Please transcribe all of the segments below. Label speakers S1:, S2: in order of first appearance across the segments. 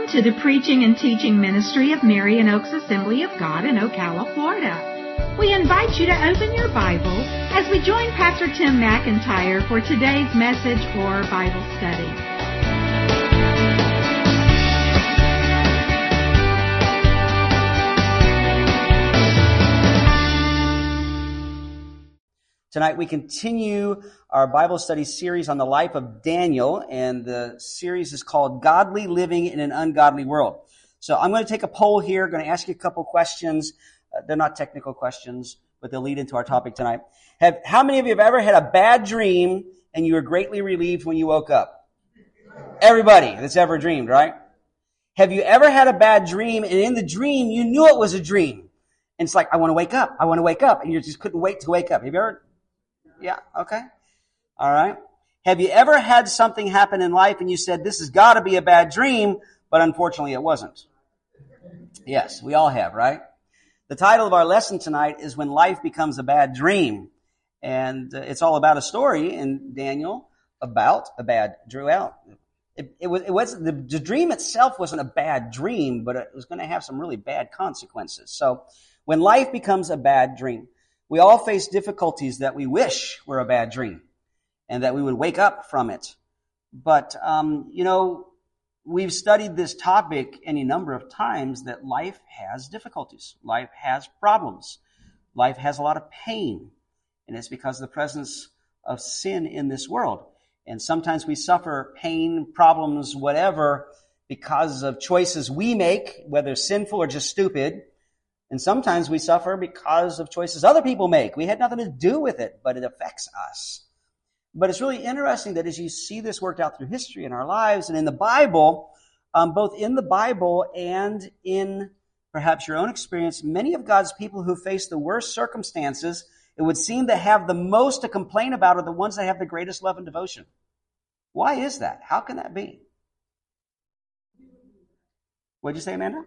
S1: to the preaching and teaching ministry of Marion Oaks Assembly of God in Ocala, Florida. We invite you to open your Bible as we join Pastor Tim McIntyre for today's message or Bible study.
S2: Tonight we continue our Bible study series on the life of Daniel, and the series is called Godly Living in an Ungodly World. So I'm going to take a poll here, going to ask you a couple questions. They're not technical questions, but they'll lead into our topic tonight. How many of you have ever had a bad dream and you were greatly relieved when you woke up? Everybody that's ever dreamed, right? Have you ever had a bad dream and in the dream you knew it was a dream? And it's like, I want to wake up, and you just couldn't wait to wake up. Have you ever? Yeah, okay. All right. Have you ever had something happen in life and you said, this has got to be a bad dream, but unfortunately it wasn't? Yes, we all have, right? The title of our lesson tonight is When Life Becomes a Bad Dream. And it's all about a story in Daniel about a bad dream. Well, the dream itself wasn't a bad dream, but it was going to have some really bad consequences. So when life becomes a bad dream, we all face difficulties that we wish were a bad dream and that we would wake up from it. But, we've studied this topic any number of times that life has difficulties. Life has problems. Life has a lot of pain. And it's because of the presence of sin in this world. And sometimes we suffer pain, problems, whatever, because of choices we make, whether sinful or just stupid. And sometimes we suffer because of choices other people make. We had nothing to do with it, but it affects us. But it's really interesting that as you see this worked out through history in our lives and in the Bible, both in the Bible and in perhaps your own experience, many of God's people who face the worst circumstances, it would seem to have the most to complain about are the ones that have the greatest love and devotion. Why is that? How can that be? What'd you say, Amanda?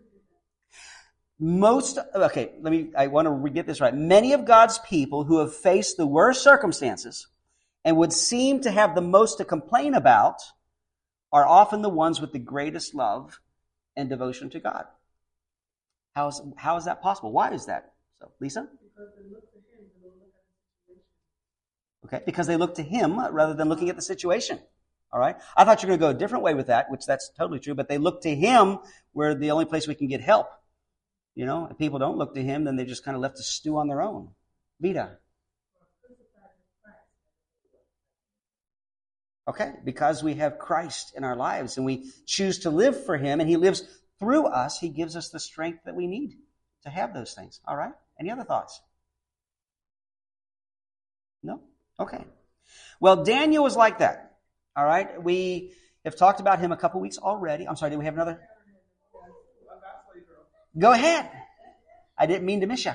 S2: I want to get this right. Many of God's people who have faced the worst circumstances and would seem to have the most to complain about are often the ones with the greatest love and devotion to God. How is that possible? Why is that? So, Lisa?
S3: Because they look to Him, they don't look at the situation.
S2: Okay, because they look to Him rather than looking at the situation. All right? I thought you were going to go a different way with that, which that's totally true, but they look to Him where the only place we can get help. You know, if people don't look to Him, then they just kind of left to stew on their own. Vita. Okay, because we have Christ in our lives and we choose to live for Him and He lives through us, He gives us the strength that we need to have those things. All right? Any other thoughts? No? Okay. Well, Daniel was like that. All right? We have talked about him a couple weeks already. I'm sorry, do we have another? Go ahead. I didn't mean to miss you.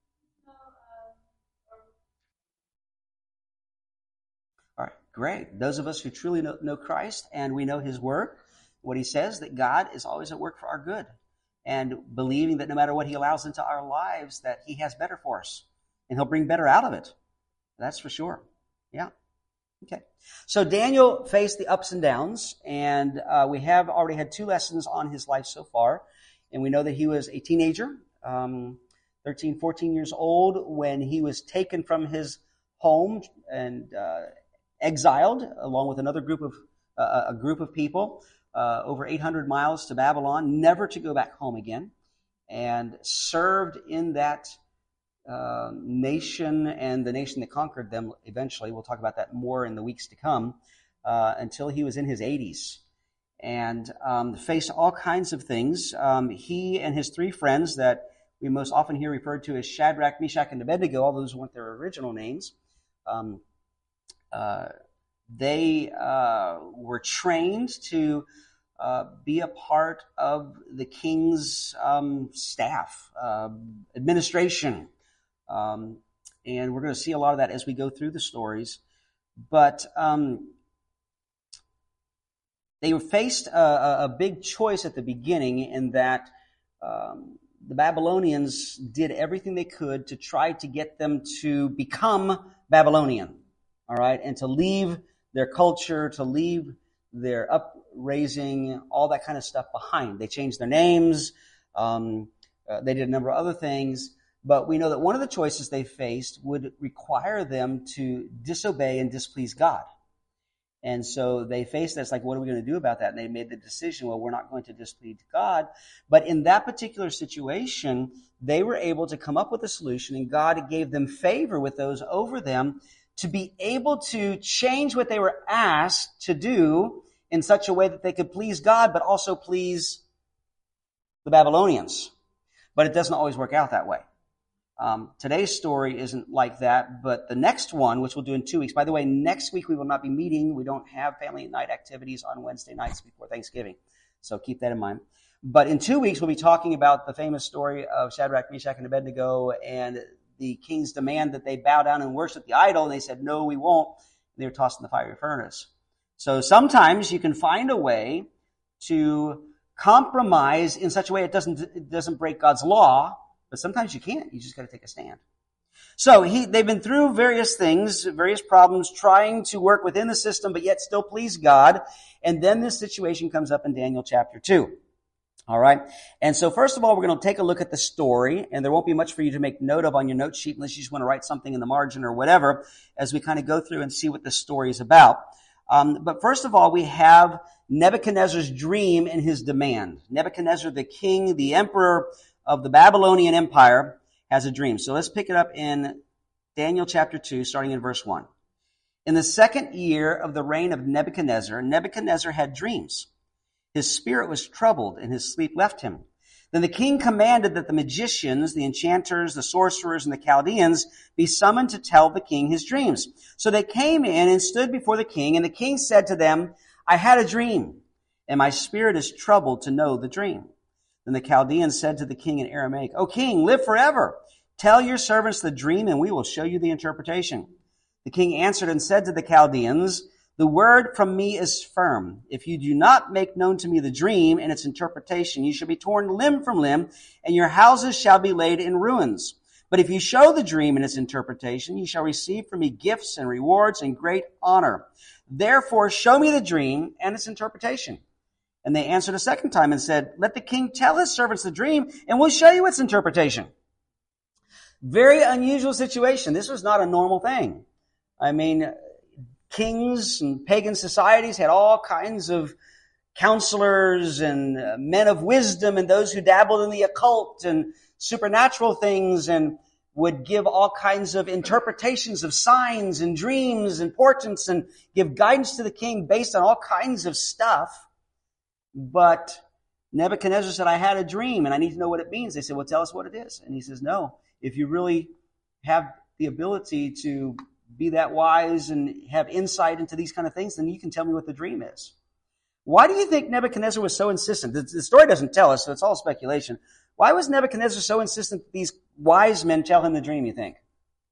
S2: All right, great. Those of us who truly know Christ and we know His Word, what He says, that God is always at work for our good. And believing that no matter what He allows into our lives, that He has better for us. And He'll bring better out of it. That's for sure. Yeah. Okay. So Daniel faced the ups and downs, and we have already had 2 lessons on his life so far. And we know that he was a teenager, 13, 14 years old, when he was taken from his home and exiled, along with another group of people, over 800 miles to Babylon, never to go back home again, and served in that nation and the nation that conquered them eventually. We'll talk about that more in the weeks to come, until he was in his 80s. And faced all kinds of things. He and his 3 friends that we most often hear referred to as Shadrach, Meshach, and Abednego, although those weren't their original names, they were trained to be a part of the king's staff, administration. And we're going to see a lot of that as we go through the stories. But they faced a big choice at the beginning in that the Babylonians did everything they could to try to get them to become Babylonian, all right, and to leave their culture, to leave their upraising, all that kind of stuff behind. They changed their names. They did a number of other things. But we know that one of the choices they faced would require them to disobey and displease God. And so they faced this, like, what are we going to do about that? And they made the decision, well, we're not going to displease God. But in that particular situation, they were able to come up with a solution, and God gave them favor with those over them to be able to change what they were asked to do in such a way that they could please God, but also please the Babylonians. But it doesn't always work out that way. Today's story isn't like that, but the next one, which we'll do in 2 weeks. By the way, next week we will not be meeting. We don't have family night activities on Wednesday nights before Thanksgiving. So keep that in mind. But in 2 weeks, we'll be talking about the famous story of Shadrach, Meshach, and Abednego and the king's demand that they bow down and worship the idol. And they said, no, we won't. They were tossed in the fiery furnace. So sometimes you can find a way to compromise in such a way it doesn't break God's law. But sometimes you can't. You just got to take a stand. So they've been through various things, various problems, trying to work within the system, but yet still please God. And then this situation comes up in Daniel chapter 2. All right. And so first of all, we're going to take a look at the story, and there won't be much for you to make note of on your note sheet unless you just want to write something in the margin or whatever as we kind of go through and see what this story is about. But first of all, we have Nebuchadnezzar's dream and his demand. Nebuchadnezzar, the king, the emperor of the Babylonian Empire, has a dream. So let's pick it up in Daniel chapter 2, starting in verse 1. In the second year of the reign of Nebuchadnezzar, Nebuchadnezzar had dreams. His spirit was troubled, and his sleep left him. Then the king commanded that the magicians, the enchanters, the sorcerers, and the Chaldeans be summoned to tell the king his dreams. So they came in and stood before the king, and the king said to them, I had a dream, and my spirit is troubled to know the dream. Then the Chaldeans said to the king in Aramaic, O king, live forever. Tell your servants the dream, and we will show you the interpretation. The king answered and said to the Chaldeans, the word from me is firm. If you do not make known to me the dream and its interpretation, you shall be torn limb from limb, and your houses shall be laid in ruins. But if you show the dream and its interpretation, you shall receive from me gifts and rewards and great honor. Therefore, show me the dream and its interpretation. And they answered a second time and said, let the king tell his servants the dream, and we'll show you its interpretation. Very unusual situation. This was not a normal thing. I mean, kings and pagan societies had all kinds of counselors and men of wisdom and those who dabbled in the occult and supernatural things and would give all kinds of interpretations of signs and dreams and portents and give guidance to the king based on all kinds of stuff. But Nebuchadnezzar said, I had a dream and I need to know what it means. They said, well, tell us what it is. And he says, no, if you really have the ability to be that wise and have insight into these kind of things, then you can tell me what the dream is. Why do you think Nebuchadnezzar was so insistent? The story doesn't tell us, so it's all speculation. Why was Nebuchadnezzar so insistent that these wise men tell him the dream, you think?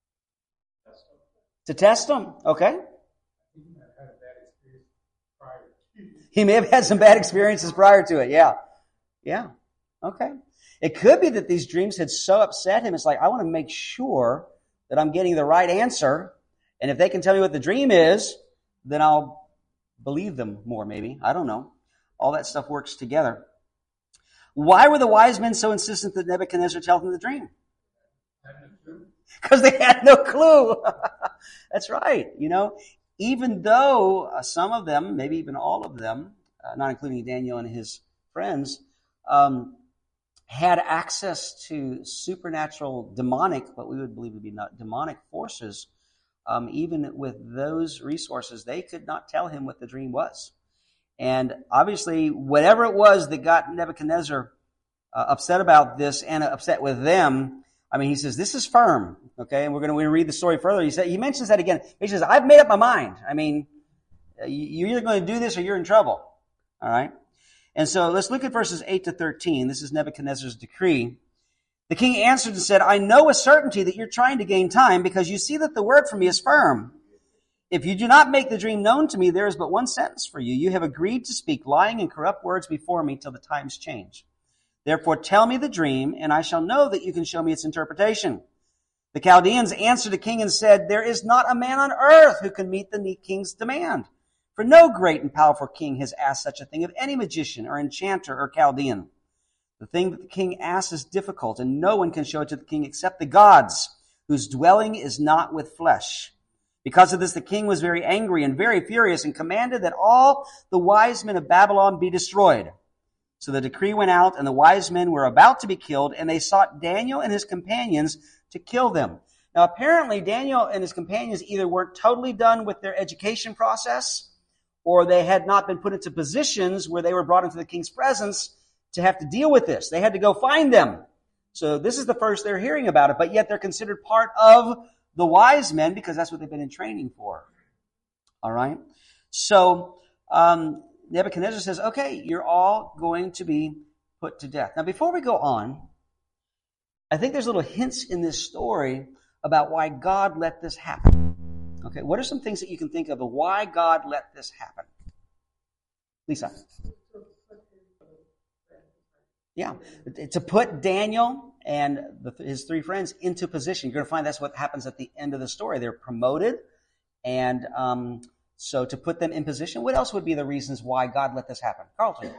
S2: To test him. Okay. He may have had some bad experiences prior to it. Yeah. Yeah. Okay. It could be that these dreams had so upset him. It's like, I want to make sure that I'm getting the right answer. And if they can tell me what the dream is, then I'll believe them more, maybe. I don't know. All that stuff works together. Why were the wise men so insistent that Nebuchadnezzar tell them the dream? Because they had no clue. That's right. Even though some of them, maybe even all of them, not including Daniel and his friends, had access to supernatural, demonic, what we would believe would be not demonic forces, even with those resources, they could not tell him what the dream was. And obviously, whatever it was that got Nebuchadnezzar upset about this and upset with them, he says, this is firm. Okay, and we're going to read the story further. He mentions that again. He says, I've made up my mind. You're either going to do this or you're in trouble. All right. And so let's look at verses 8 to 13. This is Nebuchadnezzar's decree. The king answered and said, I know with certainty that you're trying to gain time because you see that the word from me is firm. If you do not make the dream known to me, there is but one sentence for you. You have agreed to speak lying and corrupt words before me till the times change. Therefore tell me the dream, and I shall know that you can show me its interpretation. The Chaldeans answered the king and said, there is not a man on earth who can meet the king's demand. For no great and powerful king has asked such a thing of any magician or enchanter or Chaldean. The thing that the king asks is difficult, and no one can show it to the king except the gods, whose dwelling is not with flesh. Because of this, the king was very angry and very furious and commanded that all the wise men of Babylon be destroyed. So the decree went out, and the wise men were about to be killed, and they sought Daniel and his companions to kill them. Now, apparently, Daniel and his companions either weren't totally done with their education process, or they had not been put into positions where they were brought into the king's presence to have to deal with this. They had to go find them. So this is the first they're hearing about it, but yet they're considered part of the wise men because that's what they've been in training for. All right? So Nebuchadnezzar says, okay, you're all going to be put to death. Now, before we go on, I think there's little hints in this story about why God let this happen. Okay, what are some things that you can think of why God let this happen? Lisa? Yeah, to put Daniel and his three friends into position. You're going to find that's what happens at the end of the story. They're promoted, and so to put them in position. What else would be the reasons why God let this happen? Carlton?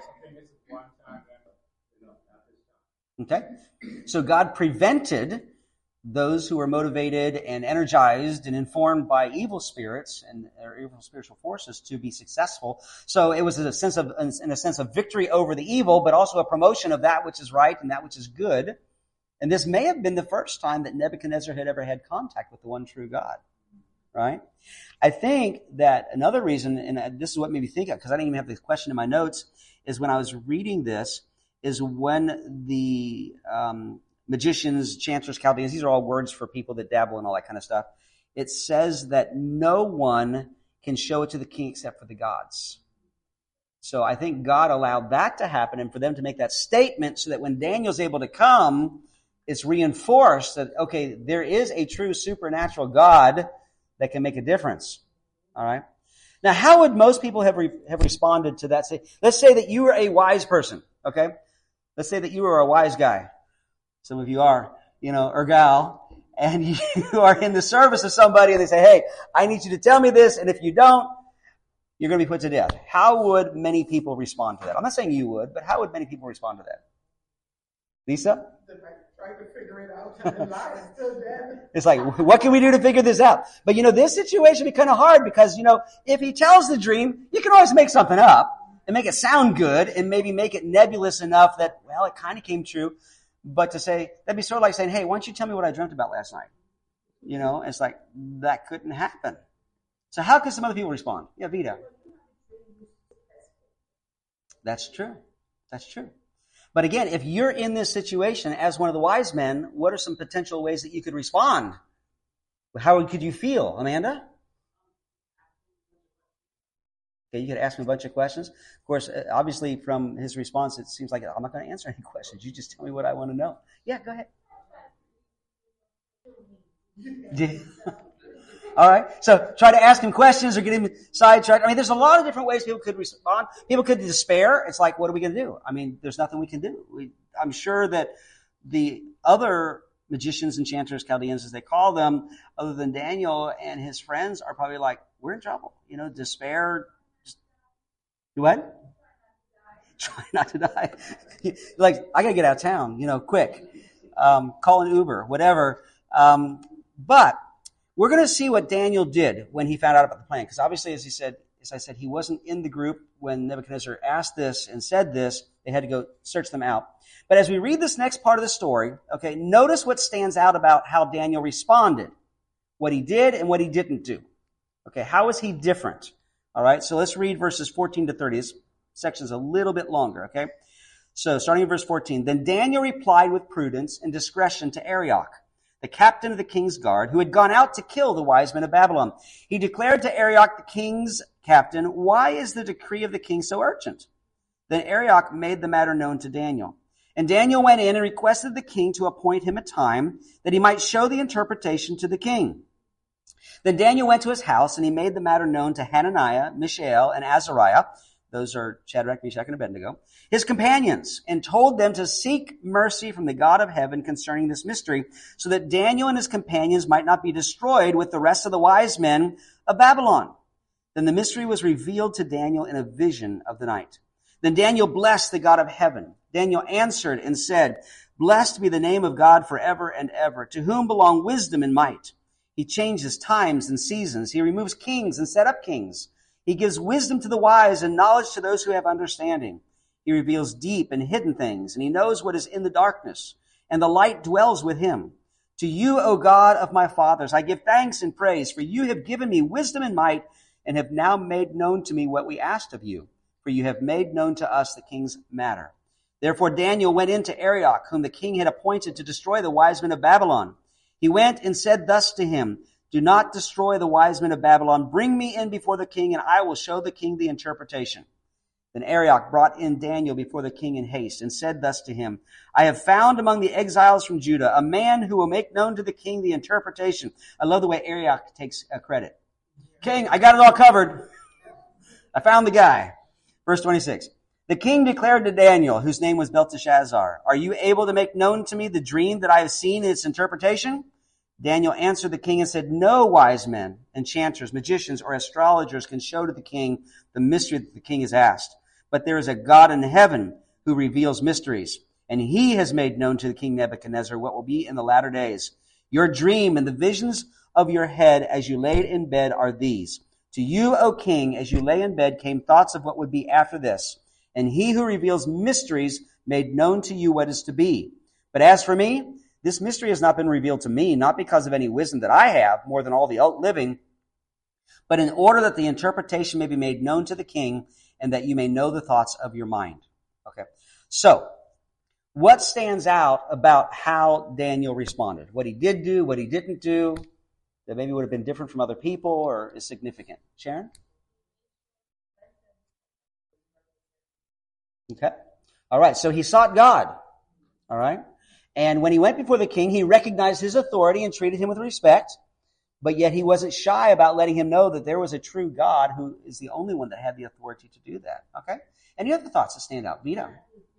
S2: Okay, so God prevented those who were motivated and energized and informed by evil spirits and or evil spiritual forces to be successful. So it was in a sense of victory over the evil, but also a promotion of that which is right and that which is good. And this may have been the first time that Nebuchadnezzar had ever had contact with the one true God, right? I think that another reason, and this is what made me think of, because I didn't even have this question in my notes, is when I was reading this, is when the magicians, enchanters, Chaldeans, these are all words for people that dabble in all that kind of stuff. It says that no one can show it to the king except for the gods. So I think God allowed that to happen and for them to make that statement so that when Daniel's able to come, it's reinforced that, okay, there is a true supernatural God that can make a difference. All right? Now, how would most people have responded to that? Let's say that you were a wise person, okay? Let's say that you were a wise guy. Some of you are, or gal, and you are in the service of somebody and they say, hey, I need you to tell me this, and if you don't, you're going to be put to death. How would many people respond to that? I'm not saying you would, but how would many people respond to that? Lisa?
S3: Try to figure it out, and the lie is still dead.
S2: It's like, what can we do to figure this out? But this situation would be kind of hard because, if he tells the dream, you can always make something up and make it sound good and maybe make it nebulous enough that, well, it kind of came true. But to say, that'd be sort of like saying, hey, why don't you tell me what I dreamt about last night? It's like, that couldn't happen. So how could some other people respond? Yeah, Vita. That's true. That's true. But again, if you're in this situation as one of the wise men, what are some potential ways that you could respond? How could you feel, Amanda? Okay, you could ask me a bunch of questions. Of course, obviously from his response, it seems like I'm not going to answer any questions. You just tell me what I want to know. Yeah, go ahead. All right. So try to ask him questions or get him sidetracked. There's a lot of different ways people could respond. People could despair. It's like, what are we going to do? There's nothing we can do. I'm sure that the other magicians, enchanters, Chaldeans, as they call them, other than Daniel and his friends, are probably like, we're in trouble. Despair. Do what? Try not to die. Like, I got to get out of town, quick. Call an Uber, whatever. But we're going to see what Daniel did when he found out about the plan. Because obviously, as I said, he wasn't in the group when Nebuchadnezzar asked this and said this. They had to go search them out. But as we read this next part of the story, okay, notice what stands out about how Daniel responded. What he did and what he didn't do. Okay, how is he different? All right, so let's read verses 14 to 30. This section's a little bit longer, okay? So starting in verse 14. Then Daniel replied with prudence and discretion to Arioch, the captain of the king's guard, who had gone out to kill the wise men of Babylon. He declared to Arioch, the king's captain, why is the decree of the king so urgent? Then Arioch made the matter known to Daniel. And Daniel went in and requested the king to appoint him a time that he might show the interpretation to the king. Then Daniel went to his house, and he made the matter known to Hananiah, Mishael, and Azariah. Those are Shadrach, Meshach, and Abednego, his companions, and told them to seek mercy from the God of heaven concerning this mystery, so that Daniel and his companions might not be destroyed with the rest of the wise men of Babylon. Then the mystery was revealed to Daniel in a vision of the night. Then Daniel blessed the God of heaven. Daniel answered and said, Blessed be the name of God forever and ever, to whom belong wisdom and might. He changes times and seasons. He removes kings and set up kings. He gives wisdom to the wise and knowledge to those who have understanding. He reveals deep and hidden things, and he knows what is in the darkness, and the light dwells with him. To you, O God of my fathers, I give thanks and praise, for you have given me wisdom and might, and have now made known to me what we asked of you, for you have made known to us the king's matter. Therefore Daniel went in to Arioch, whom the king had appointed to destroy the wise men of Babylon. He went and said thus to him, Do not destroy the wise men of Babylon. Bring me in before the king, and I will show the king the interpretation. Then Arioch brought in Daniel before the king in haste, and said thus to him, I have found among the exiles from Judah a man who will make known to the king the interpretation. I love the way Arioch takes credit. King, I got it all covered. I found the guy. Verse 26. The king declared to Daniel, whose name was Belteshazzar, Are you able to make known to me the dream that I have seen in its interpretation? Daniel answered the king and said, No wise men, enchanters, magicians, or astrologers can show to the king the mystery that the king has asked. But there is a God in heaven who reveals mysteries, and he has made known to the king Nebuchadnezzar what will be in the latter days. Your dream and the visions of your head as you laid in bed are these. To you, O king, as you lay in bed came thoughts of what would be after this. And he who reveals mysteries made known to you what is to be. But as for me, this mystery has not been revealed to me, not because of any wisdom that I have, more than all the living, but in order that the interpretation may be made known to the king, and that you may know the thoughts of your mind. Okay. So, what stands out about how Daniel responded? What he did do, what he didn't do, that maybe would have been different from other people or is significant. Sharon? Okay. All right. So he sought God. All right. And when he went before the king, he recognized his authority and treated him with respect. But yet he wasn't shy about letting him know that there was a true God who is the only one that had the authority to do that. Okay? Any other thoughts that stand out? Vito?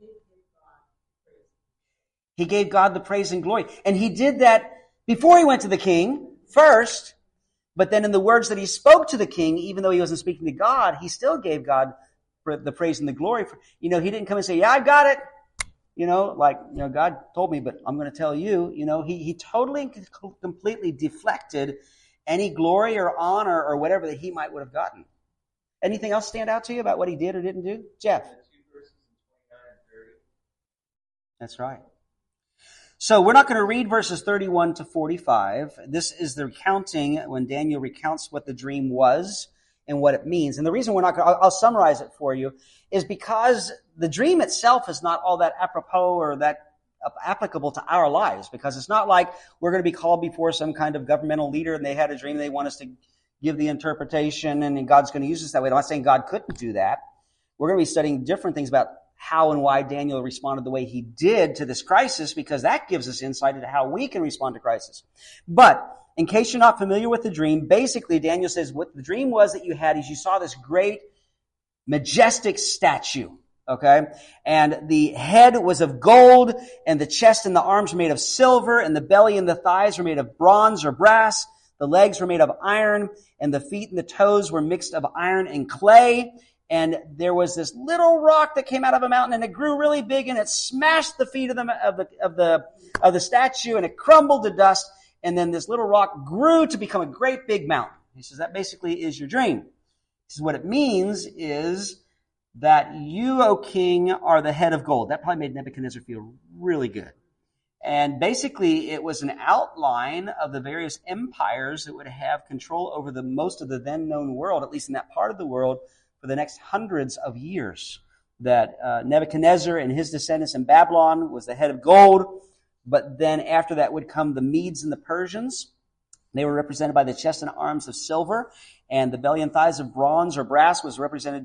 S2: He gave God the praise and glory. And he did that before he went to the king first. But then in the words that he spoke to the king, even though he wasn't speaking to God, he still gave God the praise and the glory. He didn't come and say, yeah, I got it. God told me, but I'm going to tell you. He totally and completely deflected any glory or honor or whatever that he would have gotten. Anything else stand out to you about what he did or didn't do? Jeff? That's right. So we're not going to read verses 31 to 45. This is the recounting when Daniel recounts what the dream was and what it means. And the reason we're not going to, I'll summarize it for you, is because the dream itself is not all that apropos or that applicable to our lives, because it's not like we're going to be called before some kind of governmental leader and they had a dream and they want us to give the interpretation and God's going to use us that way. I'm not saying God couldn't do that. We're going to be studying different things about how and why Daniel responded the way he did to this crisis, because that gives us insight into how we can respond to crisis. But in case you're not familiar with the dream, basically Daniel says what the dream was that you had is you saw this great, majestic statue, okay? And the head was of gold, and the chest and the arms were made of silver, and the belly and the thighs were made of bronze or brass. The legs were made of iron, and the feet and the toes were mixed of iron and clay. And there was this little rock that came out of a mountain, and it grew really big, and it smashed the feet of the statue, and it crumbled to dust. And then this little rock grew to become a great big mountain. He says that basically is your dream. He says what it means is that you, O king, are the head of gold. That probably made Nebuchadnezzar feel really good. And basically it was an outline of the various empires that would have control over the most of the then known world, at least in that part of the world, for the next hundreds of years. That Nebuchadnezzar and his descendants in Babylon was the head of gold. But then after that would come the Medes and the Persians. They were represented by the chest and arms of silver, and the belly and thighs of bronze or brass was represented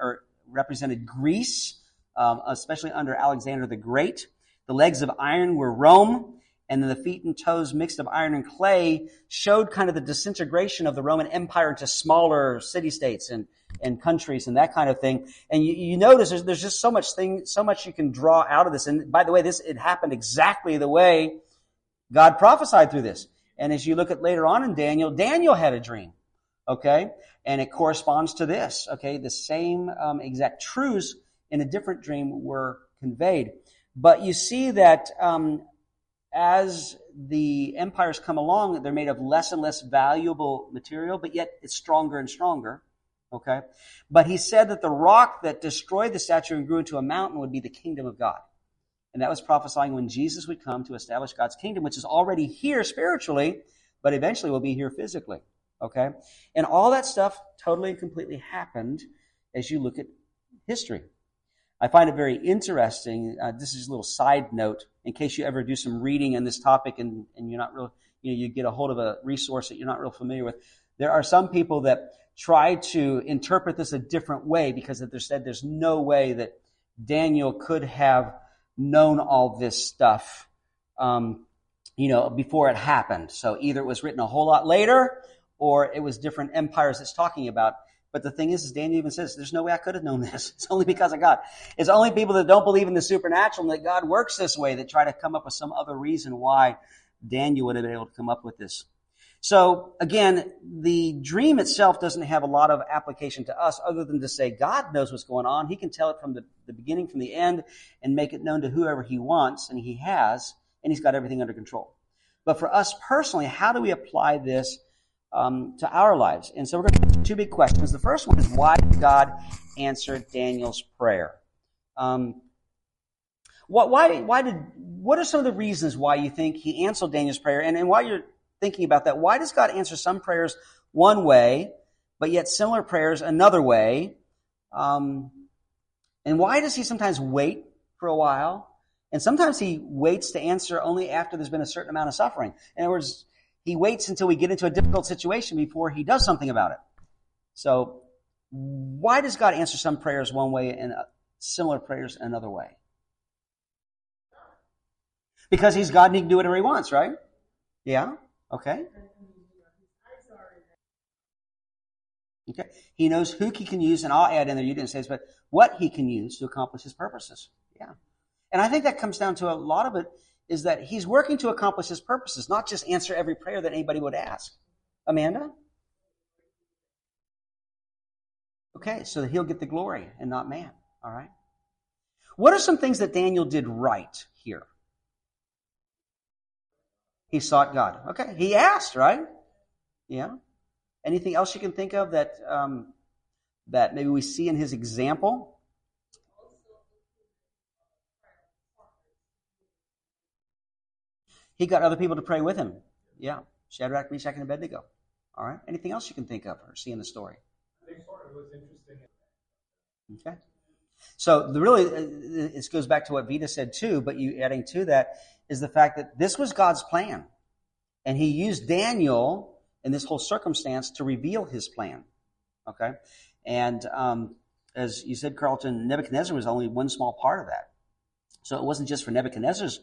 S2: Greece, especially under Alexander the Great. The legs of iron were Rome, and then the feet and toes mixed of iron and clay showed kind of the disintegration of the Roman Empire into smaller city-states and countries and that kind of thing. And you notice there's just so much you can draw out of this. And by the way, it happened exactly the way God prophesied through this. And as you look at later on in Daniel had a dream Okay? And it corresponds to this. Okay? The same exact truths in a different dream were conveyed. But you see that as the empires come along, they're made of less and less valuable material, but yet it's stronger and stronger. Okay? But he said that the rock that destroyed the statue and grew into a mountain would be the kingdom of God. And that was prophesying when Jesus would come to establish God's kingdom, which is already here spiritually, but eventually will be here physically. Okay? And all that stuff totally and completely happened as you look at history. I find it very interesting. This is a little side note in case you ever do some reading on this topic and you're not real, you get a hold of a resource that you're not real familiar with. There are some people that try to interpret this a different way because they said there's no way that Daniel could have known all this stuff, before it happened. So either it was written a whole lot later or it was different empires it's talking about. But the thing is Daniel even says, there's no way I could have known this. It's only because of God. It's only people that don't believe in the supernatural and that God works this way that try to come up with some other reason why Daniel would have been able to come up with this. So again, the dream itself doesn't have a lot of application to us other than to say God knows what's going on. He can tell it from the beginning, from the end, and make it known to whoever he wants, and he has, and he's got everything under control. But for us personally, how do we apply this to our lives? And so we're going to have two big questions. The first one is, why did God answer Daniel's prayer? What are some of the reasons why you think he answered Daniel's prayer? And while you're thinking about that, why does God answer some prayers one way, but yet similar prayers another way? And why does he sometimes wait for a while? And sometimes he waits to answer only after there's been a certain amount of suffering. In other words, he waits until we get into a difficult situation before he does something about it. So why does God answer some prayers one way and similar prayers another way? Because he's God and he can do whatever he wants, right? Yeah? Okay. Okay. He knows who he can use, and I'll add in there, you didn't say this, but what he can use to accomplish his purposes. Yeah. And I think that comes down to a lot of it is that he's working to accomplish his purposes, not just answer every prayer that anybody would ask. Amanda? Okay, so that he'll get the glory and not man. All right. What are some things that Daniel did right here? He sought God. Okay, he asked, right? Yeah. Anything else you can think of that that maybe we see in his example? He got other people to pray with him. Yeah. Shadrach, Meshach, and Abednego. All right. Anything else you can think of or see in the story?
S3: I think part of it was interesting.
S2: Okay. So this goes back to what Vita said too, but you adding to that is the fact that this was God's plan. And he used Daniel in this whole circumstance to reveal his plan. Okay. And as you said, Carlton, Nebuchadnezzar was only one small part of that. So it wasn't just for Nebuchadnezzar's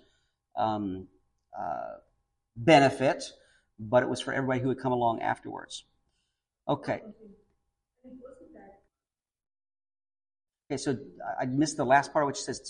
S2: benefit, but it was for everybody who would come along afterwards. Okay. Okay, so I missed the last part, which says,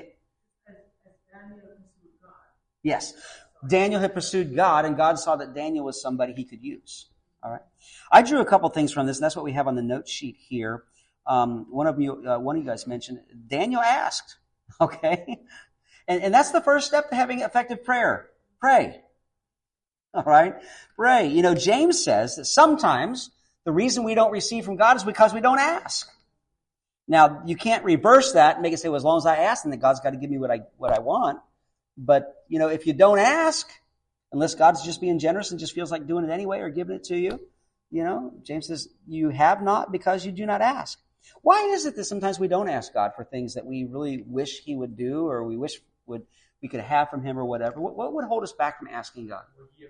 S2: yes, Daniel had pursued God, and God saw that Daniel was somebody he could use. All right. I drew a couple things from this, and that's what we have on the note sheet here. One of you guys mentioned Daniel asked. Okay, and that's the first step to having effective prayer. Pray. All right, pray. James says that sometimes the reason we don't receive from God is because we don't ask. Now, you can't reverse that and make it say, well, as long as I ask, then God's got to give me what I want. But, if you don't ask, unless God's just being generous and just feels like doing it anyway or giving it to you, James says, you have not because you do not ask. Why is it that sometimes we don't ask God for things that we really wish he would do or we wish we could have from him or whatever? What would hold us back from asking God?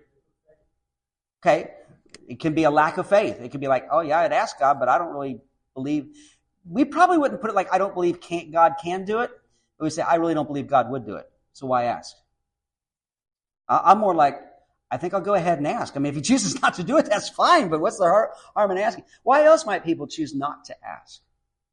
S2: Okay. It can be a lack of faith. It could be like, oh yeah, I'd ask God, but I don't really believe. We probably wouldn't put it like, I don't believe God can do it. But we say, I really don't believe God would do it. So why ask? I'm more like, I think I'll go ahead and ask. I mean, if he chooses not to do it, that's fine. But what's the harm in asking? Why else might people choose not to ask?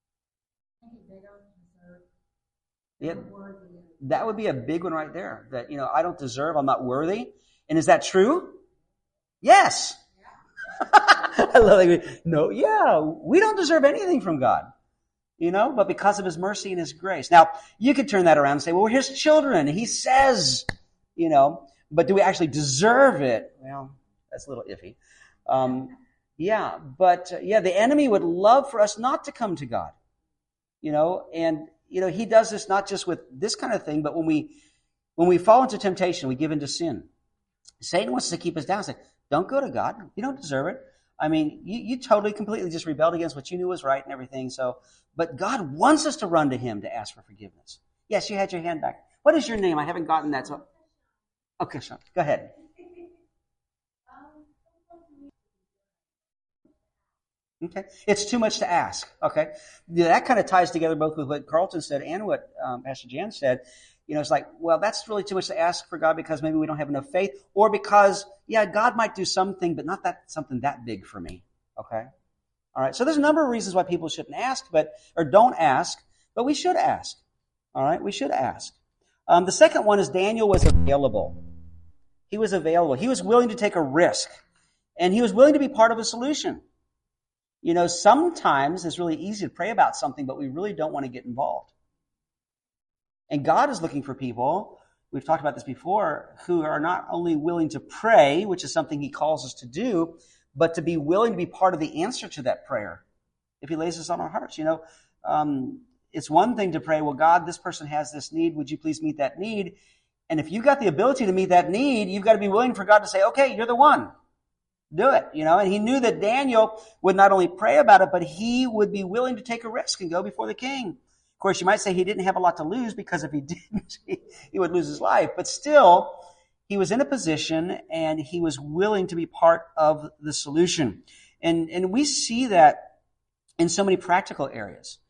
S2: Yeah, that would be a big one right there. That, I don't deserve, I'm not worthy. And is that true? Yes. I love that. No, yeah, we don't deserve anything from God, but because of His mercy and His grace. Now, you could turn that around and say, well, we're His children. He says, but do we actually deserve it? Well, that's a little iffy. The enemy would love for us not to come to God, he does this not just with this kind of thing, but when we fall into temptation, we give into sin. Satan wants to keep us down. Say, don't go to God. You don't deserve it. I mean, you totally, completely just rebelled against what you knew was right and everything. But God wants us to run to Him to ask for forgiveness. Yes, you had your hand back. What is your name? I haven't gotten that. Okay, Sean, go ahead. Okay, it's too much to ask. Okay, that kind of ties together both with what Carlton said and what Pastor Jan said. It's like, well, that's really too much to ask for God because maybe we don't have enough faith, or because, God might do something, but not something that big for me. Okay, all right. So there's a number of reasons why people shouldn't ask, or don't ask, but we should ask. All right, we should ask. The second one is Daniel was available. He was available. He was willing to take a risk, and he was willing to be part of a solution. Sometimes it's really easy to pray about something, but we really don't want to get involved. And God is looking for people, we've talked about this before, who are not only willing to pray, which is something He calls us to do, but to be willing to be part of the answer to that prayer if He lays this on our hearts. It's one thing to pray, well, God, this person has this need. Would you please meet that need? And if you've got the ability to meet that need, you've got to be willing for God to say, okay, you're the one. Do it, And He knew that Daniel would not only pray about it, but he would be willing to take a risk and go before the king. Of course, you might say he didn't have a lot to lose, because if he didn't, he would lose his life. But still, he was in a position and he was willing to be part of the solution. And we see that in so many practical areas.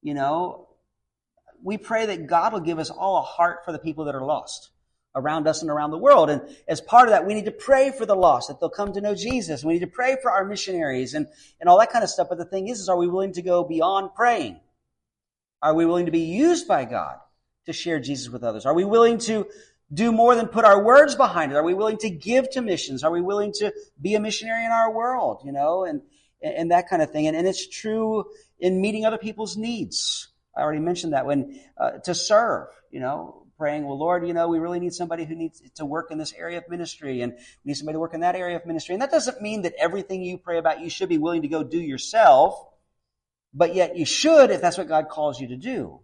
S2: We pray that God will give us all a heart for the people that are lost around us and around the world. And as part of that, we need to pray for the lost, that they'll come to know Jesus. We need to pray for our missionaries and all that kind of stuff. But the thing is, are we willing to go beyond praying? Are we willing to be used by God to share Jesus with others? Are we willing to do more than put our words behind it? Are we willing to give to missions? Are we willing to be a missionary in our world, and that kind of thing? And it's true in meeting other people's needs. I already mentioned that to serve, praying, well, Lord, we really need somebody who needs to work in this area of ministry, and we need somebody to work in that area of ministry. And that doesn't mean that everything you pray about you should be willing to go do yourself, but yet you should if that's what God calls you to do.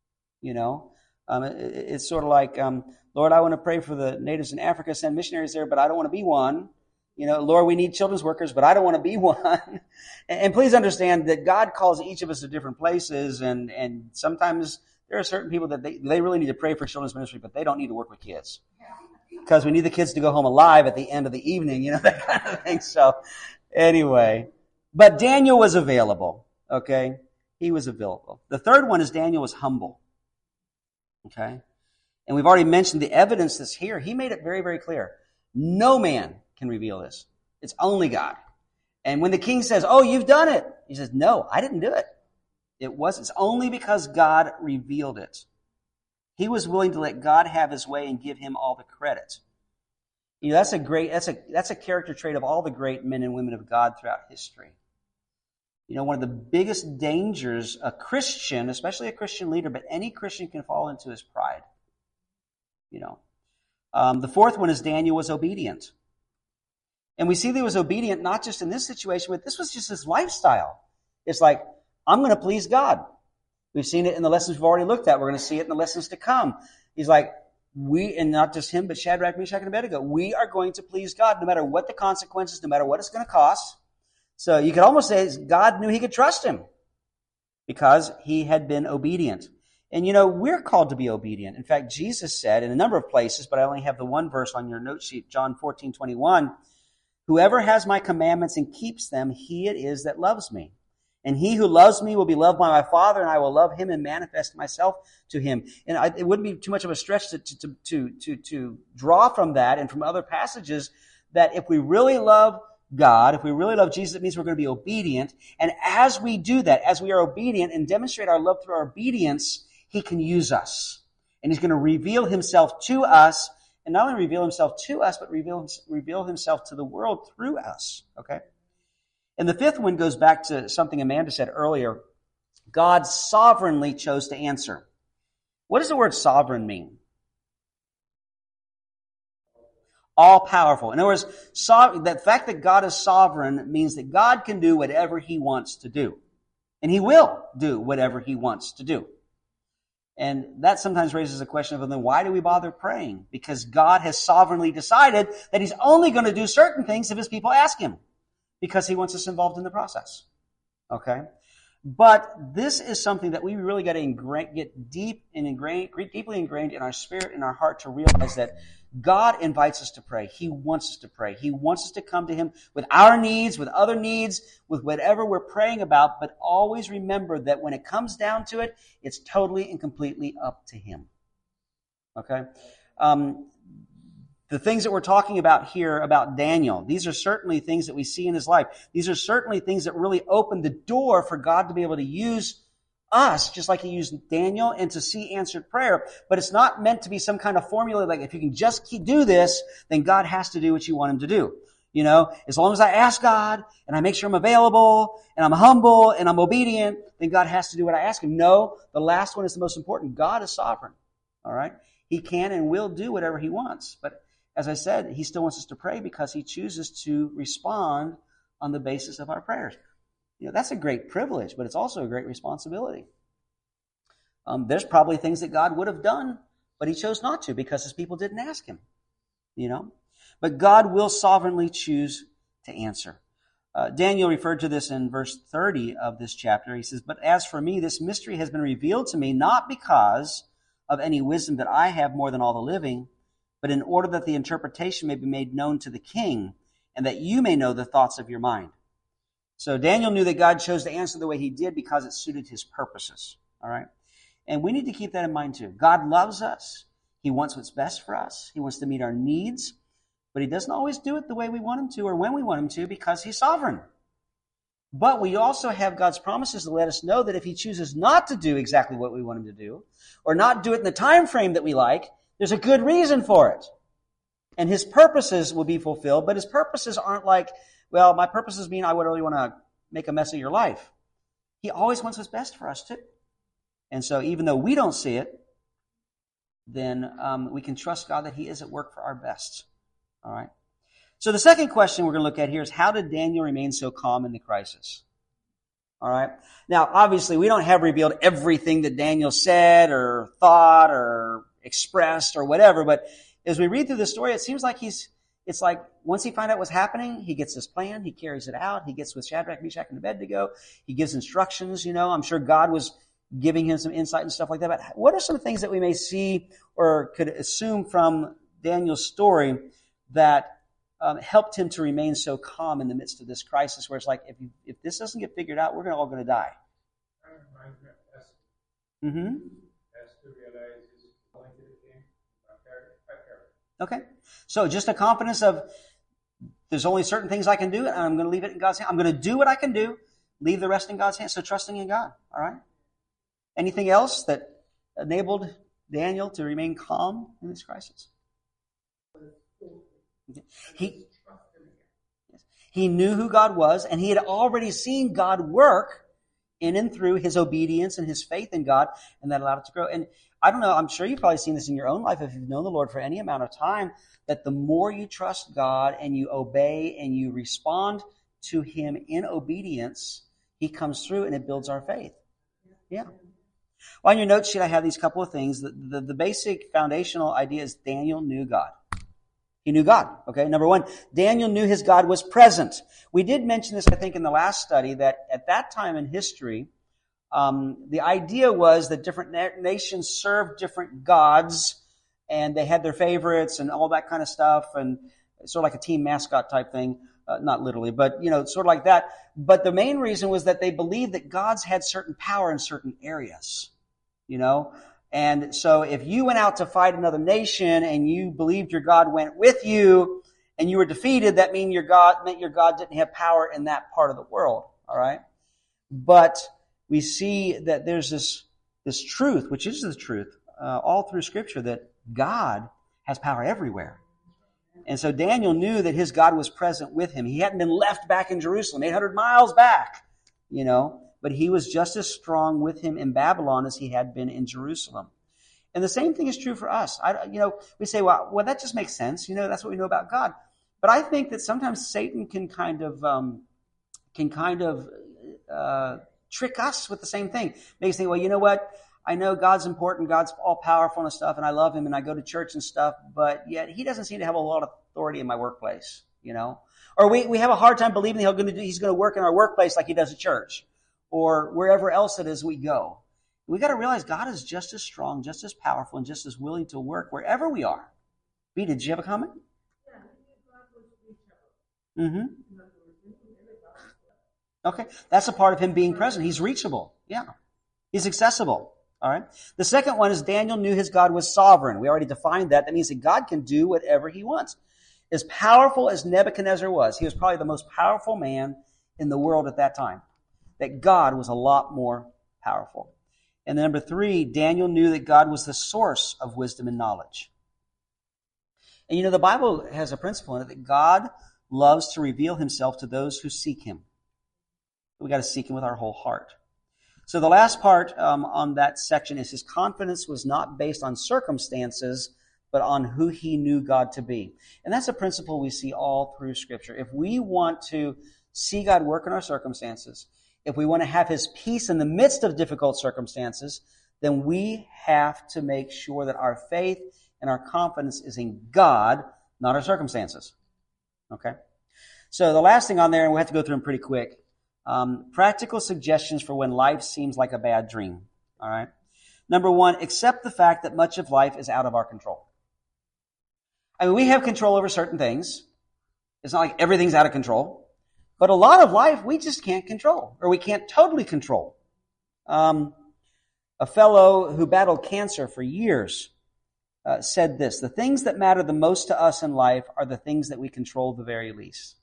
S2: It's sort of like, Lord, I want to pray for the natives in Africa, send missionaries there, but I don't want to be one. Lord, we need children's workers, but I don't want to be one. And please understand that God calls each of us to different places, and sometimes there are certain people that they really need to pray for children's ministry, but they don't need to work with kids. Because we need the kids to go home alive at the end of the evening, that kind of thing. So anyway, but Daniel was available, okay? He was available. The third one is Daniel was humble, okay? And we've already mentioned the evidence that's here. He made it very, very clear. No man can reveal this. It's only God. And when the king says, oh, you've done it, he says, no, I didn't do it. It's only because God revealed it. He was willing to let God have His way and give Him all the credit. That's a character trait of all the great men and women of God throughout history. One of the biggest dangers a Christian, especially a Christian leader, but any Christian can fall into, is pride. The fourth one is Daniel was obedient. And we see that he was obedient not just in this situation, but this was just his lifestyle. It's like, I'm going to please God. We've seen it in the lessons we've already looked at. We're going to see it in the lessons to come. He's like, and not just him, but Shadrach, Meshach, and Abednego, we are going to please God no matter what the consequences, no matter what it's going to cost. So you could almost say God knew he could trust him because he had been obedient. And we're called to be obedient. In fact, Jesus said in a number of places, but I only have the one verse on your note sheet, John 14:21, whoever has my commandments and keeps them, he it is that loves me. And he who loves me will be loved by my Father, and I will love him and manifest myself to him. And it wouldn't be too much of a stretch to draw from that and from other passages that if we really love God, if we really love Jesus, it means we're going to be obedient. And as we do that, as we are obedient and demonstrate our love through our obedience, he can use us. And he's going to reveal himself to us, and not only reveal himself to us, but reveal himself to the world through us. Okay? And the fifth one goes back to something Amanda said earlier. God sovereignly chose to answer. What does the word sovereign mean? All powerful. In other words, the fact that God is sovereign means that God can do whatever He wants to do. And He will do whatever He wants to do. And that sometimes raises a question of, then why do we bother praying? Because God has sovereignly decided that He's only going to do certain things if His people ask Him. Because He wants us involved in the process. Okay? But this is something that we really got to get deeply ingrained in our spirit, in our heart, to realize that God invites us to pray. He wants us to pray. He wants us to come to Him with our needs, with other needs, with whatever we're praying about, but always remember that when it comes down to it, it's totally and completely up to Him. Okay? The things that we're talking about here about Daniel, these are certainly things that we see in his life. These are certainly things that really open the door for God to be able to use us, just like He used Daniel, and to see answered prayer. But it's not meant to be some kind of formula, like if you can just do this, then God has to do what you want Him to do. You know, as long as I ask God, and I make sure I'm available, and I'm humble, and I'm obedient, then God has to do what I ask Him. No, the last one is the most important. God is sovereign. All right? He can and will do whatever He wants. But as I said, He still wants us to pray because He chooses to respond on the basis of our prayers. You know, that's a great privilege, but it's also a great responsibility. There's probably things that God would have done, but He chose not to because His people didn't ask Him. You know? But God will sovereignly choose to answer. Daniel referred to this in verse 30 of this chapter. He says, "But as for me, this mystery has been revealed to me, not because of any wisdom that I have more than all the living, but in order that the interpretation may be made known to the king, and that you may know the thoughts of your mind." So Daniel knew that God chose to answer the way He did because it suited His purposes. All right? And we need to keep that in mind too. God loves us. He wants what's best for us. He wants to meet our needs. But He doesn't always do it the way we want Him to or when we want Him to because He's sovereign. But we also have God's promises to let us know that if He chooses not to do exactly what we want Him to do, or not do it in the time frame that we like, there's a good reason for it. And His purposes will be fulfilled, but His purposes aren't like, well, my purposes mean I would really want to make a mess of your life. He always wants what's best for us too. And so even though we don't see it, then we can trust God that He is at work for our best. All right? So the second question we're going to look at here is, how did Daniel remain so calm in the crisis? All right? Now, obviously, we don't have revealed everything that Daniel said or thought or expressed or whatever, but as we read through the story, it seems like it's like once he finds out what's happening, he gets his plan, he carries it out, he gets with Shadrach, Meshach, and Abednego, he gives instructions, you know. I'm sure God was giving him some insight and stuff like that. But what are some things that we may see or could assume from Daniel's story that helped him to remain so calm in the midst of this crisis, where it's like, if this doesn't get figured out, we're all going to die? Mm-hmm. Okay. So just a confidence of, there's only certain things I can do, and I'm going to leave it in God's hand. I'm going to do what I can do, leave the rest in God's hands. So trusting in God. All right. Anything else that enabled Daniel to remain calm in this crisis? He knew who God was, and he had already seen God work in and through his obedience and his faith in God, and that allowed it to grow. And I don't know, I'm sure you've probably seen this in your own life if you've known the Lord for any amount of time, that the more you trust God and you obey and you respond to Him in obedience, He comes through and it builds our faith. Yeah. Well, on your note sheet, I have these couple of things. The basic foundational idea is Daniel knew God. He knew God. Okay, number one, Daniel knew his God was present. We did mention this, I think, in the last study, that at that time in history, the idea was that different nations served different gods, and they had their favorites and all that kind of stuff, and sort of like a team mascot type thing. Not literally, but, sort of like that. But the main reason was that they believed that gods had certain power in certain areas, And so if you went out to fight another nation and you believed your God went with you and you were defeated, that meant your God didn't have power in that part of the world. All right. But we see that there's this truth, which is the truth, all through Scripture, that God has power everywhere. And so Daniel knew that his God was present with him. He hadn't been left back in Jerusalem, 800 miles back, but he was just as strong with him in Babylon as he had been in Jerusalem. And the same thing is true for us. We say, well, that just makes sense. That's what we know about God. But I think that sometimes Satan can kind of trick us with the same thing. Make us think, well, you know what? I know God's important, God's all powerful and stuff, and I love him and I go to church and stuff, but yet he doesn't seem to have a lot of authority in my workplace, Or we have a hard time believing he's going to work in our workplace like he does at church or wherever else it is we go. We got to realize God is just as strong, just as powerful, and just as willing to work wherever we are. B, did you have a comment? Mm-hmm. Okay, that's a part of him being present. He's reachable. Yeah, he's accessible. All right. The second one is Daniel knew his God was sovereign. We already defined that. That means that God can do whatever he wants. As powerful as Nebuchadnezzar was, he was probably the most powerful man in the world at that time. That God was a lot more powerful. And then number 3, Daniel knew that God was the source of wisdom and knowledge. And the Bible has a principle in it that God loves to reveal himself to those who seek him. We got to seek him with our whole heart. So the last part on that section is his confidence was not based on circumstances, but on who he knew God to be. And that's a principle we see all through Scripture. If we want to see God work in our circumstances, if we want to have his peace in the midst of difficult circumstances, then we have to make sure that our faith and our confidence is in God, not our circumstances. Okay? So the last thing on there, and we'll have to go through them pretty quick, practical suggestions for when life seems like a bad dream. All right? Number 1, accept the fact that much of life is out of our control. I mean, we have control over certain things. It's not like everything's out of control. But a lot of life we just can't control, or we can't totally control. A fellow who battled cancer for years said this: the things that matter the most to us in life are the things that we control the very least.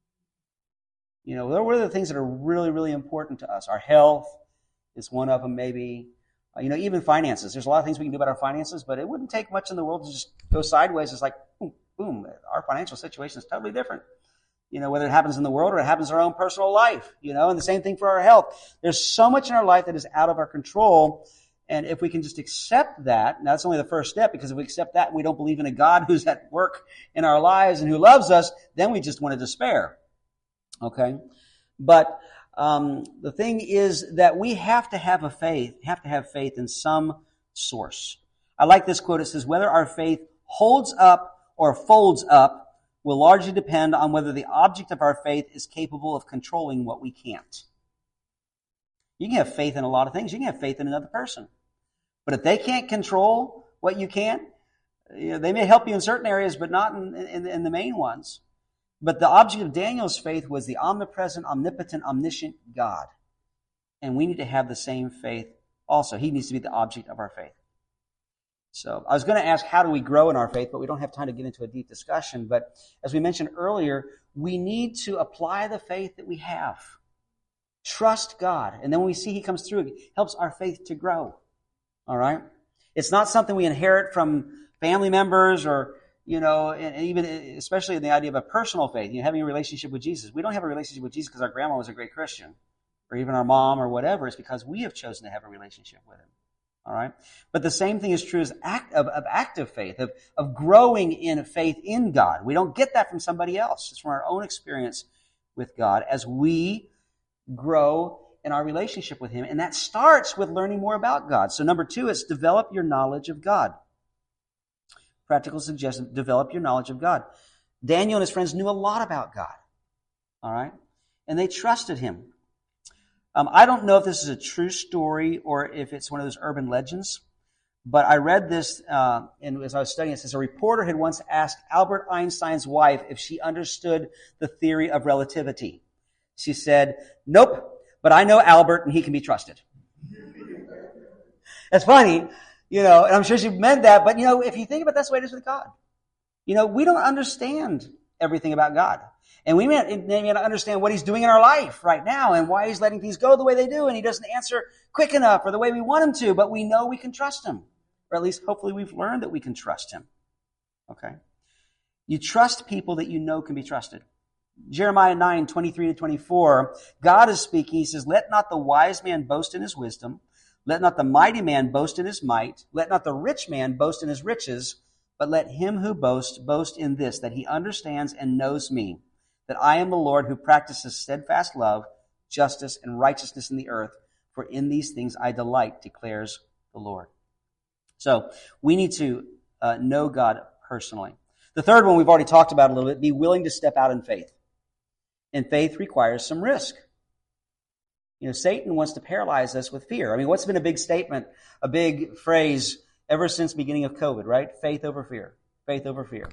S2: What are the things that are really, really important to us? Our health is one of them, maybe. Even finances. There's a lot of things we can do about our finances, but it wouldn't take much in the world to just go sideways. It's like, boom, boom, our financial situation is totally different. Whether it happens in the world or it happens in our own personal life, and the same thing for our health. There's so much in our life that is out of our control. And if we can just accept that, now that's only the first step, because if we accept that and we don't believe in a God who's at work in our lives and who loves us, then we just want to despair. Okay? But the thing is that we have to have faith in some source. I like this quote. It says, whether our faith holds up or folds up will largely depend on whether the object of our faith is capable of controlling what we can't. You can have faith in a lot of things. You can have faith in another person. But if they can't control what you can, they may help you in certain areas, but not in the main ones. But the object of Daniel's faith was the omnipresent, omnipotent, omniscient God. And we need to have the same faith also. He needs to be the object of our faith. So I was going to ask, how do we grow in our faith? But we don't have time to get into a deep discussion. But as we mentioned earlier, we need to apply the faith that we have. Trust God. And then when we see He comes through, it helps our faith to grow. All right? It's not something we inherit from family members or, and even especially in the idea of a personal faith, having a relationship with Jesus. We don't have a relationship with Jesus because our grandma was a great Christian or even our mom or whatever. It's because we have chosen to have a relationship with Him. All right? But the same thing is true as active faith, of growing in faith in God. We don't get that from somebody else. It's from our own experience with God as we grow in our relationship with Him. And that starts with learning more about God. So number 2 is develop your knowledge of God. Practical suggestion, develop your knowledge of God. Daniel and his friends knew a lot about God. All right? And they trusted Him. I don't know if this is a true story or if it's one of those urban legends, but I read this, and as I was studying, it says a reporter had once asked Albert Einstein's wife if she understood the theory of relativity. She said, "Nope, but I know Albert and he can be trusted." That's funny, and I'm sure she meant that, but if you think about it, that's the way it is with God. We don't understand everything about God. And we may not understand what He's doing in our life right now and why He's letting things go the way they do, and He doesn't answer quick enough or the way we want Him to, but we know we can trust Him. Or at least hopefully we've learned that we can trust Him. Okay? You trust people that you know can be trusted. Jeremiah 9:23-24, God is speaking. He says, "Let not the wise man boast in his wisdom. Let not the mighty man boast in his might. Let not the rich man boast in his riches. But let him who boasts boast in this, that he understands and knows me, that I am the Lord who practices steadfast love, justice, and righteousness in the earth. For in these things I delight, declares the Lord." So we need to know God personally. The third one we've already talked about a little bit, be willing to step out in faith. And faith requires some risk. Satan wants to paralyze us with fear. I mean, what's been a big statement, a big phrase ever since the beginning of COVID, right? Faith over fear. Faith over fear.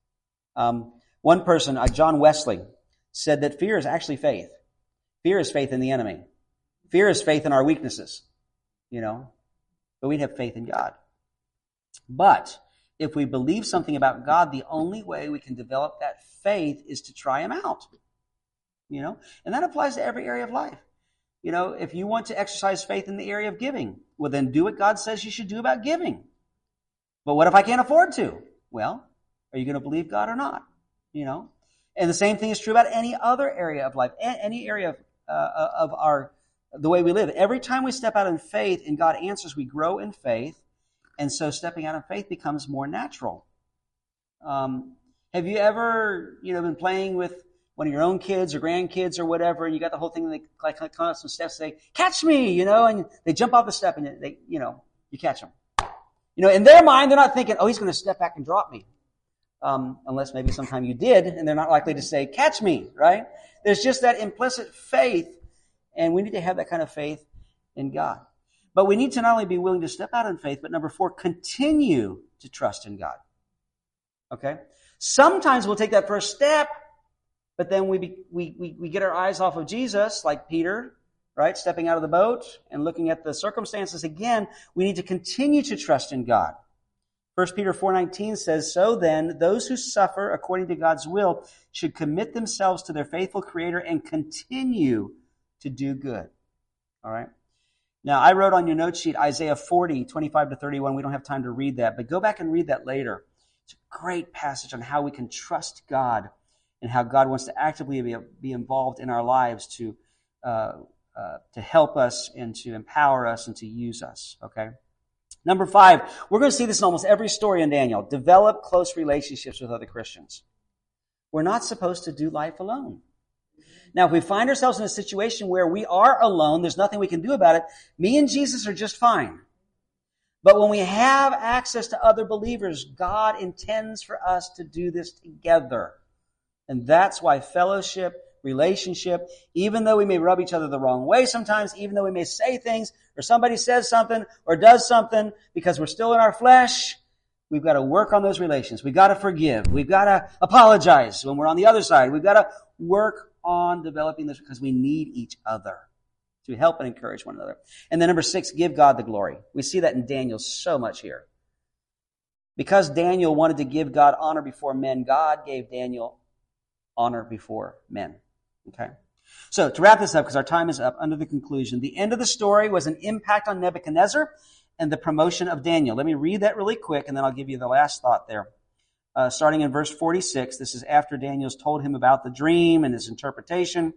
S2: One person, John Wesley, said that fear is actually faith. Fear is faith in the enemy. Fear is faith in our weaknesses, but we'd have faith in God. But if we believe something about God, the only way we can develop that faith is to try him out. And that applies to every area of life. If you want to exercise faith in the area of giving, well, then do what God says you should do about giving. But what if I can't afford to? Well, are you going to believe God or not? And the same thing is true about any other area of life, any area of the way we live. Every time we step out in faith and God answers, we grow in faith. And so stepping out in faith becomes more natural. Have you ever, been playing with one of your own kids or grandkids or whatever, and you got the whole thing, and they climb up some steps, say, "Catch me," and they jump off the step, and you catch them. In their mind, they're not thinking, "Oh, he's going to step back and drop me." Unless maybe sometime you did, and they're not likely to say, "Catch me," right? There's just that implicit faith, and we need to have that kind of faith in God. But we need to not only be willing to step out in faith, but number 4, continue to trust in God. Okay? Sometimes we'll take that first step, but then we get our eyes off of Jesus, like Peter, right? Stepping out of the boat and looking at the circumstances again. We need to continue to trust in God. 1 Peter 4:19 says, "So then, those who suffer according to God's will should commit themselves to their faithful Creator and continue to do good." All right? Now, I wrote on your note sheet Isaiah 40:25-31. We don't have time to read that, but go back and read that later. It's a great passage on how we can trust God and how God wants to actively be involved in our lives to help us and to empower us and to use us. Okay. Number 5, we're going to see this in almost every story in Daniel. Develop close relationships with other Christians. We're not supposed to do life alone. Now, if we find ourselves in a situation where we are alone, there's nothing we can do about it, me and Jesus are just fine. But when we have access to other believers, God intends for us to do this together. And that's why fellowship, relationship, even though we may rub each other the wrong way sometimes, even though we may say things, or somebody says something, or does something, because we're still in our flesh, we've got to work on those relations. We've got to forgive. We've got to apologize when we're on the other side. We've got to work on developing this because we need each other to help and encourage one another. And then number 6, give God the glory. We see that in Daniel so much here. Because Daniel wanted to give God honor before men, God gave Daniel honor before men. Okay? So to wrap this up, because our time is up, under the conclusion, the end of the story was an impact on Nebuchadnezzar and the promotion of Daniel. Let me read that really quick, and then I'll give you the last thought there. Starting in verse 46, this is after Daniel's told him about the dream and his interpretation.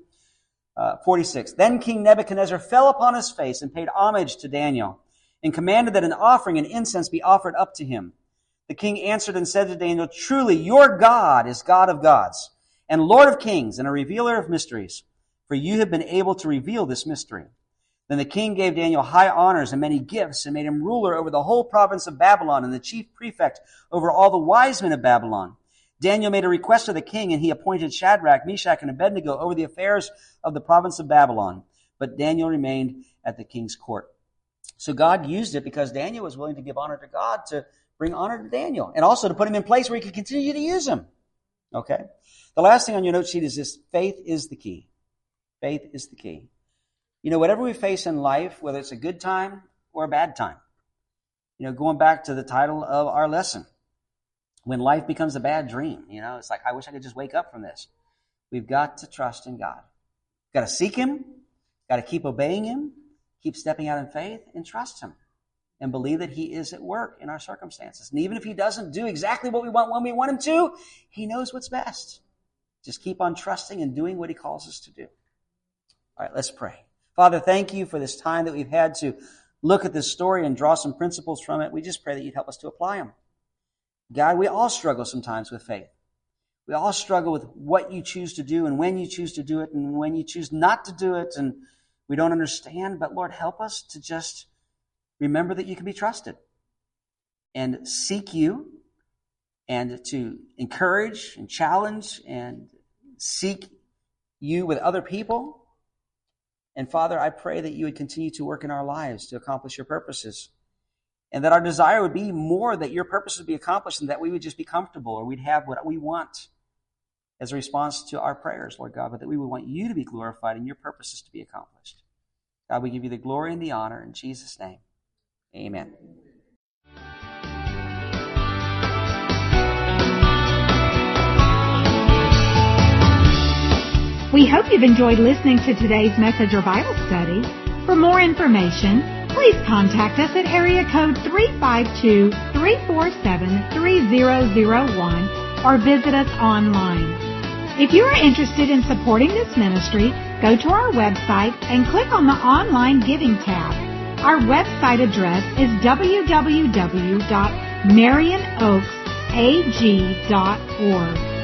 S2: 46, "Then King Nebuchadnezzar fell upon his face and paid homage to Daniel, and commanded that an offering and incense be offered up to him. The king answered and said to Daniel, 'Truly, your God is God of gods, and Lord of kings, and a revealer of mysteries, for you have been able to reveal this mystery.' Then the king gave Daniel high honors and many gifts, and made him ruler over the whole province of Babylon, and the chief prefect over all the wise men of Babylon. Daniel made a request to the king, and he appointed Shadrach, Meshach, and Abednego over the affairs of the province of Babylon. But Daniel remained at the king's court." So God used it because Daniel was willing to give honor to God to bring honor to Daniel, and also to put him in place where he could continue to use him. Okay? The last thing on your note sheet is this: faith is the key. Faith is the key. Whatever we face in life, whether it's a good time or a bad time, going back to the title of our lesson, when life becomes a bad dream, it's like, I wish I could just wake up from this. We've got to trust in God. We've got to seek Him, got to keep obeying Him, keep stepping out in faith, and trust Him. and believe that he is at work in our circumstances. And even if he doesn't do exactly what we want when we want him to, he knows what's best. Just keep on trusting and doing what he calls us to do. All right, let's pray. Father, thank you for this time that we've had to look at this story and draw some principles from it. We just pray that you'd help us to apply them. God, we all struggle sometimes with faith. We all struggle with what you choose to do and when you choose to do it and when you choose not to do it, and we don't understand. But Lord, help us to just remember that you can be trusted and seek you and to encourage and challenge and seek you with other people. And Father, I pray that you would continue to work in our lives to accomplish your purposes, and that our desire would be more that your purposes would be accomplished and that we would just be comfortable, or we'd have what we want as a response to our prayers, Lord God, but that we would want you to be glorified and your purposes to be accomplished. God, we give you the glory and the honor in Jesus' name. Amen.
S1: We hope you've enjoyed listening to today's message or Bible study. For more information, please contact us at area code 352-347-3001 or visit us online. If you are interested in supporting this ministry, go to our website and click on the Online Giving tab. Our website address is www.marionoaksag.org.